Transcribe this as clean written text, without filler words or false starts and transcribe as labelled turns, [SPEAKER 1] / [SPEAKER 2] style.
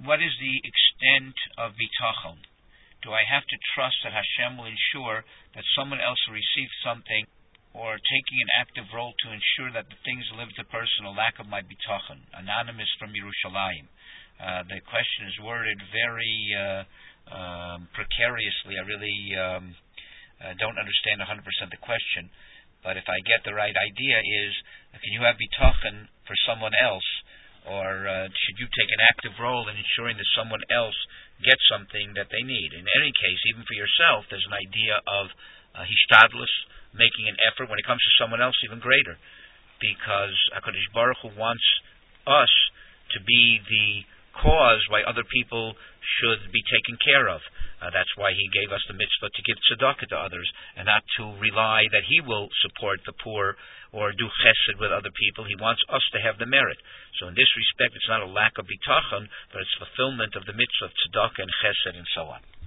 [SPEAKER 1] what is the extent of bitachon? Do I have to trust that Hashem will ensure that someone else will receive something, or taking an active role to ensure that the things delivered to the person, a lack of my bitachon? Anonymous from Yerushalayim. The question is worded very precariously. I really don't understand 100% the question, but if I get the right idea is, can you have bitachon for someone else, or should you take an active role in ensuring that someone else gets something that they need? In any case, even for yourself, there's an idea of hishtadlus, making an effort. When it comes to someone else, even greater, because HaKadosh Baruch Hu wants us to be the cause why other people should be taken care of. That's why He gave us the mitzvah to give tzedakah to others, and not to rely that He will support the poor or do chesed with other people. He wants us to have the merit. So in this respect, it's not a lack of bitachon, but it's fulfillment of the mitzvah of tzedakah and chesed and so on.